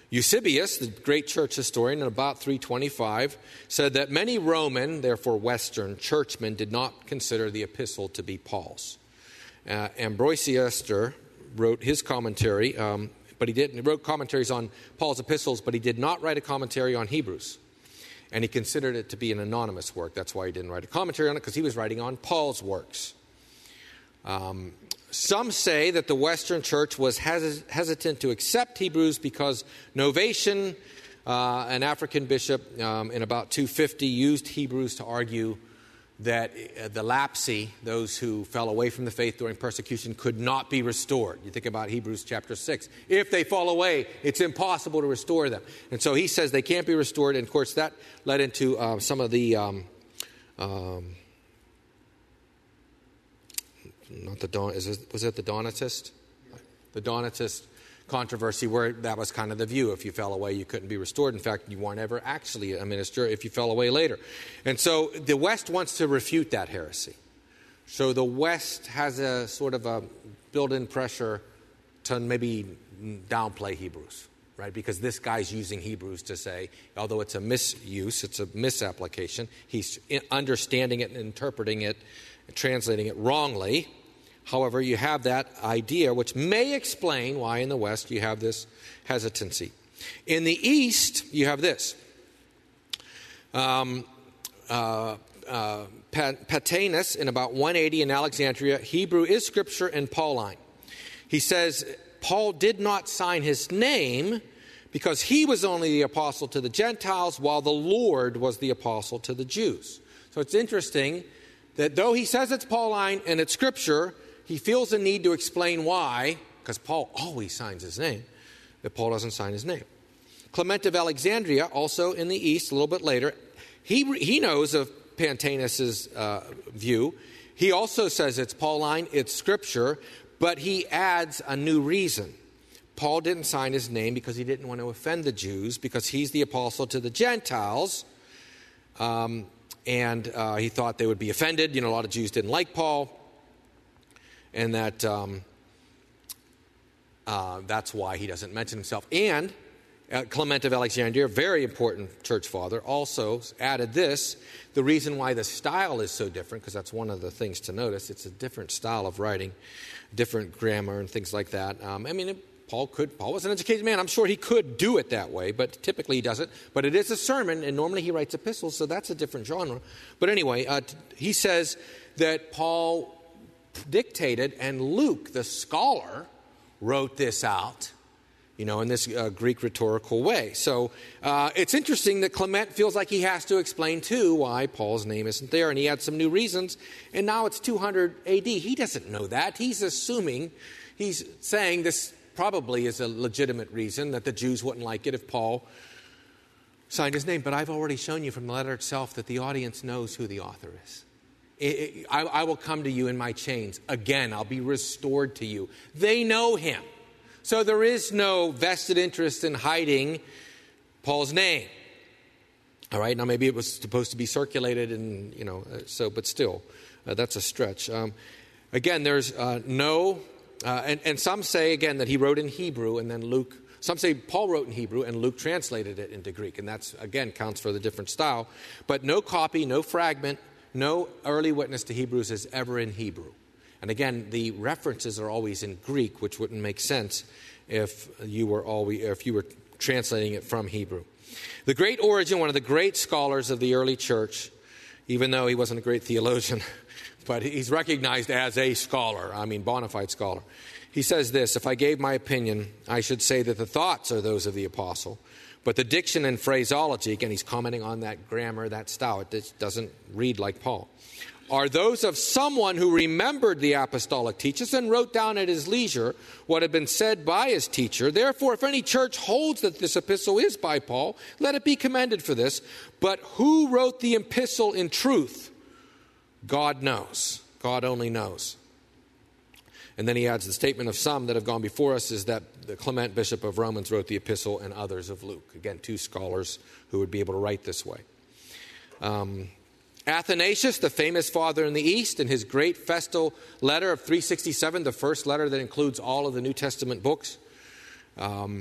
Eusebius, the great church historian, in about three twenty-five, said that many Roman, therefore Western, churchmen did not consider the epistle to be Paul's. Uh, Ambrosius wrote his commentary, um, but he didn't. He wrote commentaries on Paul's epistles, but he did not write a commentary on Hebrews. And he considered it to be an anonymous work. That's why he didn't write a commentary on it, because he was writing on Paul's works. Um, some say that the Western church was hes- hesitant to accept Hebrews because Novatian, uh, an African bishop um, in about two fifty, used Hebrews to argue that uh, the lapsi, those who fell away from the faith during persecution, could not be restored. You think about Hebrews chapter six. If they fall away, it's impossible to restore them. And so he says they can't be restored. And, of course, that led into uh, some of the... Um, um, not the Don, is it, was it the Donatist? The Donatist controversy, where that was kind of the view. If you fell away, you couldn't be restored. In fact, you weren't ever actually a minister if you fell away later. And so the West wants to refute that heresy. So the West has a sort of a built-in pressure to maybe downplay Hebrews, right? Because this guy's using Hebrews to say, although it's a misuse, it's a misapplication, he's understanding it and interpreting it, translating it wrongly. However, you have that idea, which may explain why in the West you have this hesitancy. In the East, you have this. Um, uh, uh, Patanus, in about one eighty in Alexandria, Hebrew is Scripture and Pauline. He says Paul did not sign his name because he was only the apostle to the Gentiles, while the Lord was the apostle to the Jews. So it's interesting that though he says it's Pauline and it's Scripture, he feels the need to explain why, because Paul always signs his name, that Paul doesn't sign his name. Clement of Alexandria, also in the East, a little bit later, he he knows of Pantanus' uh, view. He also says it's Pauline, it's Scripture, but he adds a new reason. Paul didn't sign his name because he didn't want to offend the Jews, because he's the apostle to the Gentiles, um, and uh, he thought they would be offended. You know, a lot of Jews didn't like Paul. And that um, uh, that's why he doesn't mention himself. And uh, Clement of Alexandria, very important church father, also added this. The reason why the style is so different, because that's one of the things to notice, it's a different style of writing, different grammar and things like that. Um, I mean, it, Paul could. Paul was an educated man. I'm sure he could do it that way, but typically he doesn't. But it is a sermon, and normally he writes epistles, so that's a different genre. But anyway, uh, t- he says that Paul dictated, and Luke, the scholar, wrote this out, you know, in this uh, Greek rhetorical way. So uh, it's interesting that Clement feels like he has to explain, too, why Paul's name isn't there, and he had some new reasons, and now it's two hundred A D. He doesn't know that. He's assuming, he's saying this probably is a legitimate reason, that the Jews wouldn't like it if Paul signed his name. But I've already shown you from the letter itself that the audience knows who the author is. It, it, I, I will come to you in my chains. Again, I'll be restored to you. They know him. So there is no vested interest in hiding Paul's name. All right, now maybe it was supposed to be circulated, and, you know, so, but still, uh, that's a stretch. Um, again, there's uh, no, uh, and, and some say, again, that he wrote in Hebrew, and then Luke, some say Paul wrote in Hebrew, and Luke translated it into Greek, and that's, again, counts for the different style. But no copy, no fragment, no early witness to Hebrews is ever in Hebrew. And again, the references are always in Greek, which wouldn't make sense if you were always, if you were translating it from Hebrew. The great Origen, one of the great scholars of the early church, even though he wasn't a great theologian, but he's recognized as a scholar, I mean bona fide scholar. He says this: if I gave my opinion, I should say that the thoughts are those of the apostle, but the diction and phraseology, again, he's commenting on that grammar, that style, it doesn't read like Paul, are those of someone who remembered the apostolic teachers and wrote down at his leisure what had been said by his teacher. Therefore, if any church holds that this epistle is by Paul, let it be commended for this. But who wrote the epistle in truth? God knows. God only knows. And then he adds, the statement of some that have gone before us is that the Clement, Bishop of Romans, wrote the epistle, and others of Luke. Again, two scholars who would be able to write this way. Um, Athanasius, the famous father in the East, in his great festal letter of three sixty-seven, the first letter that includes all of the New Testament books, um,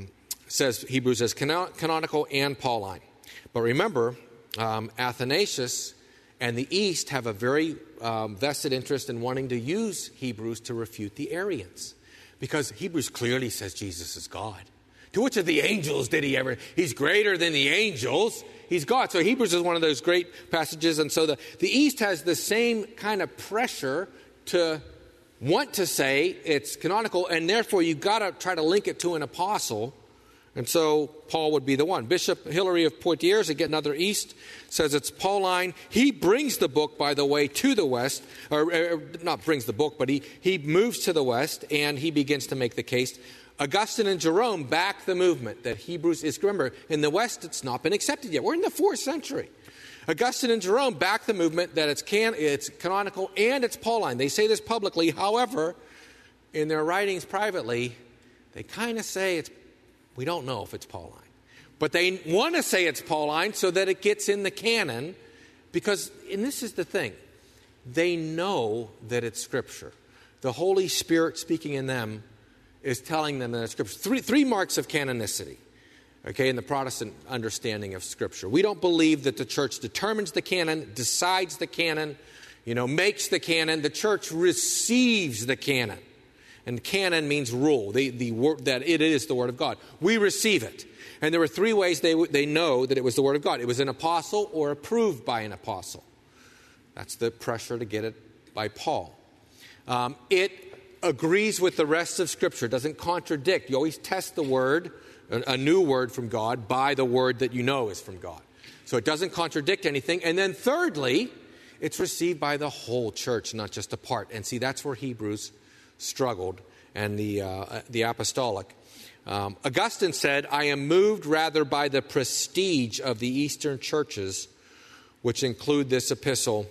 says Hebrews as canon- canonical and Pauline. But remember, um, Athanasius and the East have a very um, vested interest in wanting to use Hebrews to refute the Arians. Because Hebrews clearly says Jesus is God. To which of the angels did he ever? He's greater than the angels. He's God. So Hebrews is one of those great passages. And so the, the East has the same kind of pressure to want to say it's canonical. And therefore, you've got to try to link it to an apostle. And so Paul would be the one. Bishop Hilary of Poitiers, again another East, says it's Pauline. He brings the book, by the way, to the West. Or, or not brings the book, but he, he moves to the West and he begins to make the case. Augustine and Jerome back the movement that Hebrews is, remember, in the West it's not been accepted yet. We're in the fourth century. Augustine and Jerome back the movement that it's, can, it's canonical and it's Pauline. They say this publicly. However, in their writings privately, they kind of say it's, we don't know if it's Pauline. But they want to say it's Pauline so that it gets in the canon because, and this is the thing, they know that it's Scripture. The Holy Spirit speaking in them is telling them that it's Scripture. Three, three marks of canonicity, okay, in the Protestant understanding of Scripture. We don't believe that the church determines the canon, decides the canon, you know, makes the canon. The church receives the canon. And canon means rule, the, the word, that it is the Word of God. We receive it. And there were three ways they, they know that it was the Word of God. It was an apostle or approved by an apostle. That's the pressure to get it by Paul. Um, it agrees with the rest of Scripture, doesn't contradict. You always test the word, a new word from God, by the word that you know is from God. So it doesn't contradict anything. And then thirdly, it's received by the whole church, not just a part. And see, that's where Hebrews struggled, and the, uh, the apostolic. Um, Augustine said, I am moved rather by the prestige of the Eastern churches, which include this epistle,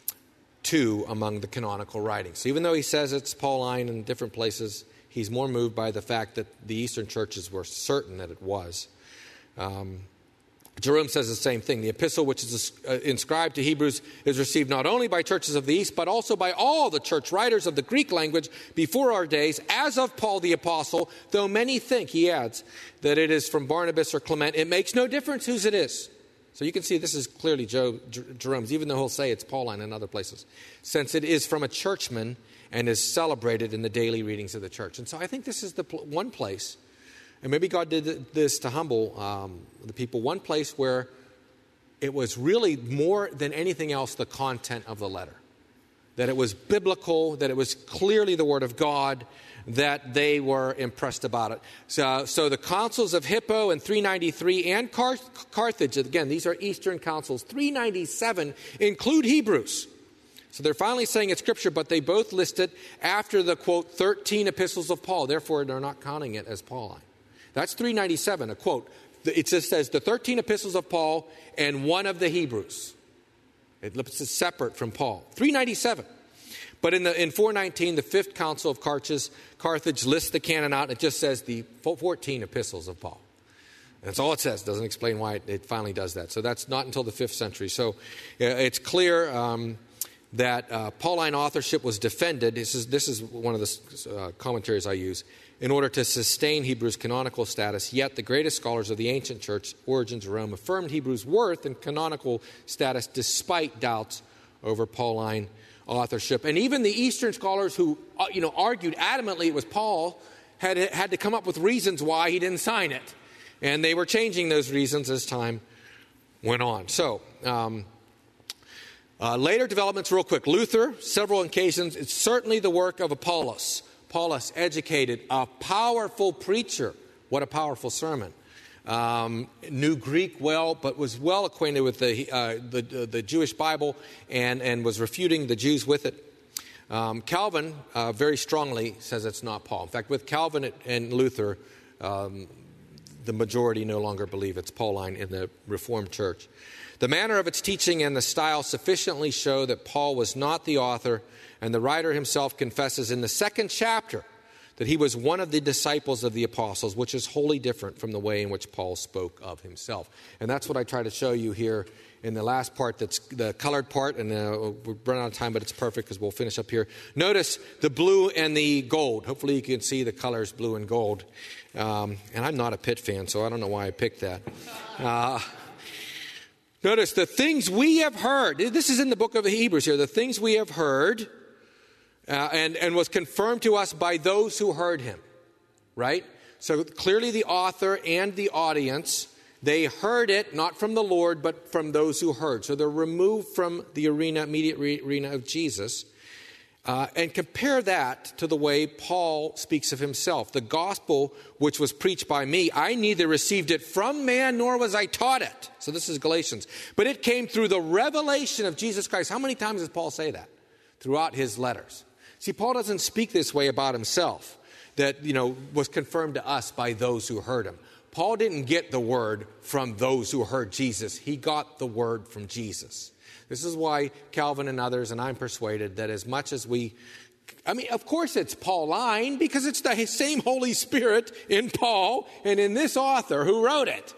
two among the canonical writings. So even though he says it's Pauline in different places, he's more moved by the fact that the Eastern churches were certain that it was. Um, Jerome says the same thing. The epistle which is uh, inscribed to Hebrews is received not only by churches of the East, but also by all the church writers of the Greek language before our days, as of Paul the apostle, though many think, he adds, that it is from Barnabas or Clement. It makes no difference whose it is. So you can see this is clearly Joe, J- Jerome's, even though he'll say it's Pauline in other places, since it is from a churchman and is celebrated in the daily readings of the church. And so I think this is the pl- one place, and maybe God did this to humble um, the people, one place where it was really more than anything else the content of the letter. That it was biblical, that it was clearly the Word of God, that they were impressed about it. So, so the councils of Hippo in three ninety-three and Car- Carthage, again, these are Eastern councils, three ninety-seven, include Hebrews. So they're finally saying it's Scripture, but they both list it after the, quote, thirteen epistles of Paul. Therefore, they're not counting it as Pauline. That's three ninety-seven, a quote. It just says the thirteen epistles of Paul and one of the Hebrews. It's separate from Paul. three ninety-seven. But in the in four nineteen, the fifth council of Carthage, Carthage lists the canon out. It just says the fourteen epistles of Paul. That's all it says. It doesn't explain why it, it finally does that. So that's not until the fifth century. So uh, it's clear um, that uh, Pauline authorship was defended. This is, this is one of the uh, commentaries I use. In order to sustain Hebrews' canonical status, yet the greatest scholars of the ancient church, Origen's Rome, affirmed Hebrews' worth and canonical status despite doubts over Pauline authorship. And even the Eastern scholars who, you know, argued adamantly it was Paul had, had to come up with reasons why he didn't sign it. And they were changing those reasons as time went on. So, um, uh, later developments real quick. Luther, several occasions, it's certainly the work of Apollos. Apollos, educated, a powerful preacher. What a powerful sermon. Um, knew Greek well, but was well acquainted with the, uh, the, the Jewish Bible and, and was refuting the Jews with it. Um, Calvin uh, very strongly says it's not Paul. In fact, with Calvin and Luther, um, the majority no longer believe it's Pauline in the Reformed Church. The manner of its teaching and the style sufficiently show that Paul was not the author, and the writer himself confesses in the second chapter that he was one of the disciples of the apostles, which is wholly different from the way in which Paul spoke of himself. And that's what I try to show you here in the last part, that's the colored part, and uh, we're running out of time, but it's perfect because we'll finish up here. Notice the blue and the gold. Hopefully you can see the colors blue and gold. Um, and I'm not a Pitt fan, so I don't know why I picked that. Uh, notice the things we have heard. This is in the book of the Hebrews here. The things we have heard uh, and, and was confirmed to us by those who heard him. Right? So clearly the author and the audience, they heard it not from the Lord, but from those who heard. So they're removed from the arena, immediate re- arena of Jesus. Uh, and compare that to the way Paul speaks of himself. The gospel which was preached by me, I neither received it from man nor was I taught it. So this is Galatians. But it came through the revelation of Jesus Christ. How many times does Paul say that? Throughout his letters. See, Paul doesn't speak this way about himself, that, you know, was confirmed to us by those who heard him. Paul didn't get the word from those who heard Jesus. He got the word from Jesus. This is why Calvin and others, and I'm persuaded that as much as we, I mean, of course it's Pauline, because it's the same Holy Spirit in Paul and in this author who wrote it.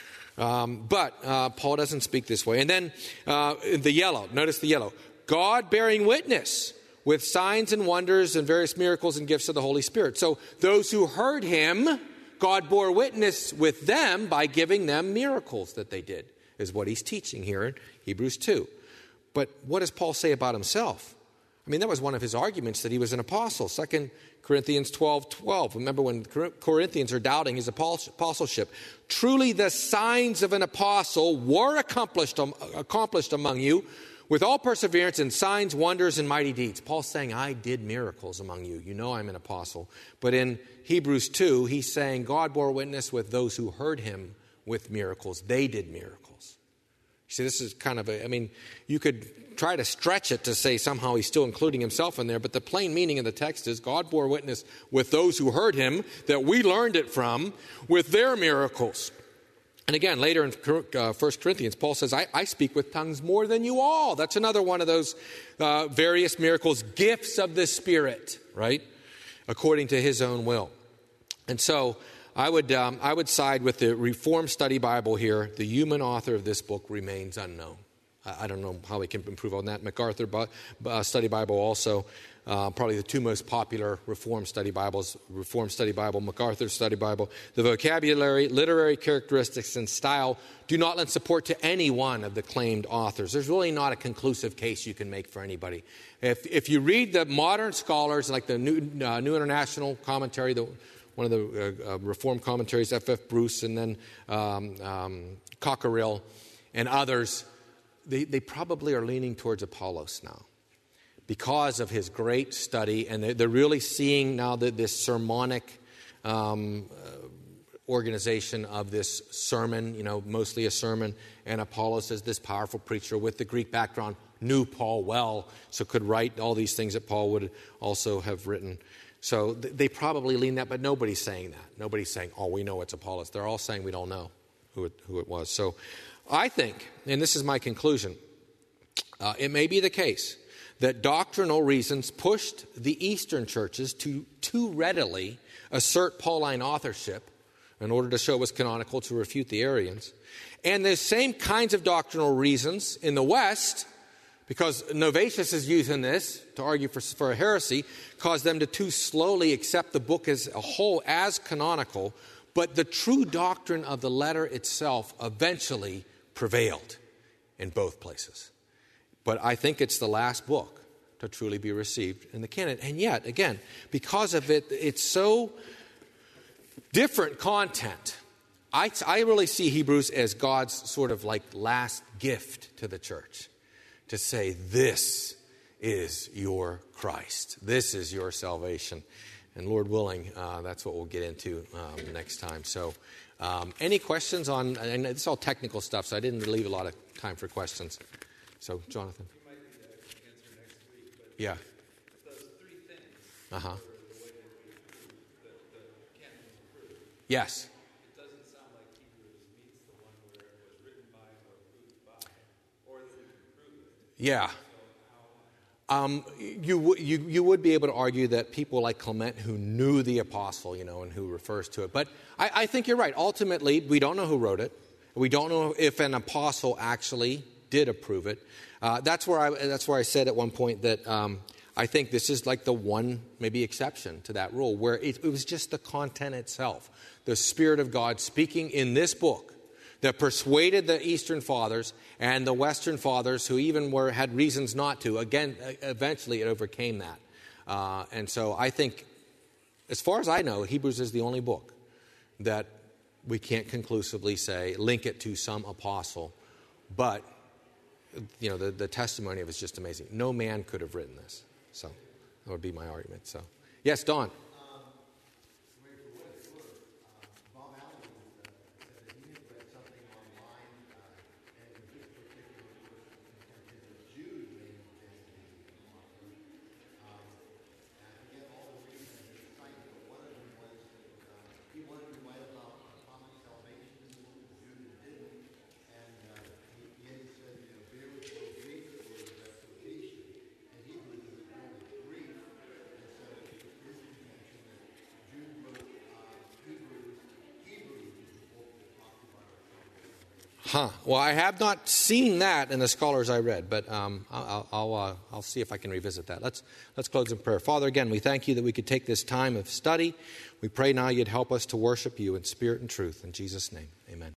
Um, but uh, Paul doesn't speak this way. And then uh, the yellow, notice the yellow. God bearing witness with signs and wonders and various miracles and gifts of the Holy Spirit. So those who heard him, God bore witness with them by giving them miracles that they did, is what he's teaching here in Hebrews two. But what does Paul say about himself? I mean, that was one of his arguments, that he was an apostle. Second Corinthians twelve twelve. Remember when Corinthians are doubting his apostleship. Truly the signs of an apostle were accomplished, accomplished among you with all perseverance and signs, wonders, and mighty deeds. Paul's saying, I did miracles among you. You know I'm an apostle. But in Hebrews two, he's saying God bore witness with those who heard him with miracles. They did miracles. You see, this is kind of a, I mean, you could try to stretch it to say somehow he's still including himself in there, but the plain meaning of the text is God bore witness with those who heard him, that we learned it from, with their miracles. And again, later in uh, First Corinthians, Paul says, I, I speak with tongues more than you all. That's another one of those uh, various miracles, gifts of the Spirit, right? According to his own will. And so I would um, I would side with the Reformed Study Bible here. The human author of this book remains unknown. I, I don't know how we can improve on that. MacArthur uh, Study Bible also, uh, probably the two most popular Reformed Study Bibles, Reformed Study Bible, MacArthur Study Bible. The vocabulary, literary characteristics, and style do not lend support to any one of the claimed authors. There's really not a conclusive case you can make for anybody. If, if you read the modern scholars, like the New, uh, New International Commentary, the one of the uh, uh, Reformed commentaries, F F Bruce, and then um, um, Cockerill, and others, they, they probably are leaning towards Apollos now because of his great study, and they're, they're really seeing now that this sermonic um, uh, organization of this sermon, you know, mostly a sermon, and Apollos as this powerful preacher with the Greek background, knew Paul well, so could write all these things that Paul would also have written. So they probably lean that, but nobody's saying that. Nobody's saying, oh, we know it's Apollos. They're all saying we don't know who it, who it was. So I think, and this is my conclusion, uh, it may be the case that doctrinal reasons pushed the Eastern churches to too readily assert Pauline authorship in order to show it was canonical to refute the Arians. And the same kinds of doctrinal reasons in the West, because Novatius is using this to argue for, for a heresy, caused them to too slowly accept the book as a whole as canonical, but the true doctrine of the letter itself eventually prevailed in both places. But I think it's the last book to truly be received in the canon. And yet, again, because of it, it's so different content. I, I really see Hebrews as God's sort of like last gift to the church. To say, this is your Christ. This is your salvation. And Lord willing, uh, that's what we'll get into um, next time. So um, any questions on, and it's all technical stuff, so I didn't leave a lot of time for questions. So, Jonathan. You might need to answer next week. But yeah. Those three things uh-huh. are the way that we prove that the canon was approved. Yes. It doesn't sound like Hebrews meets the one where it was written by or approved by, or that we can prove it. Yeah. Um, you, w- you you would be able to argue that people like Clement, who knew the apostle, you know, and who refers to it. But I, I think you're right. Ultimately, we don't know who wrote it. We don't know if an apostle actually did approve it. Uh, that's where I that's where I said at one point that um, I think this is like the one maybe exception to that rule, where it, it was just the content itself, the Spirit of God speaking in this book, that persuaded the Eastern Fathers and the Western Fathers, who even were had reasons not to. Again, eventually it overcame that. Uh, and so I think, as far as I know, Hebrews is the only book that we can't conclusively say, link it to some apostle. But, you know, the, the testimony of it is just amazing. No man could have written this. So that would be my argument. So, yes, Don. Huh. Well, I have not seen that in the scholars I read, but um, I'll I'll, uh, I'll see if I can revisit that. Let's let's close in prayer. Father, again, we thank you that we could take this time of study. We pray now you'd help us to worship you in spirit and truth. In Jesus' name, amen.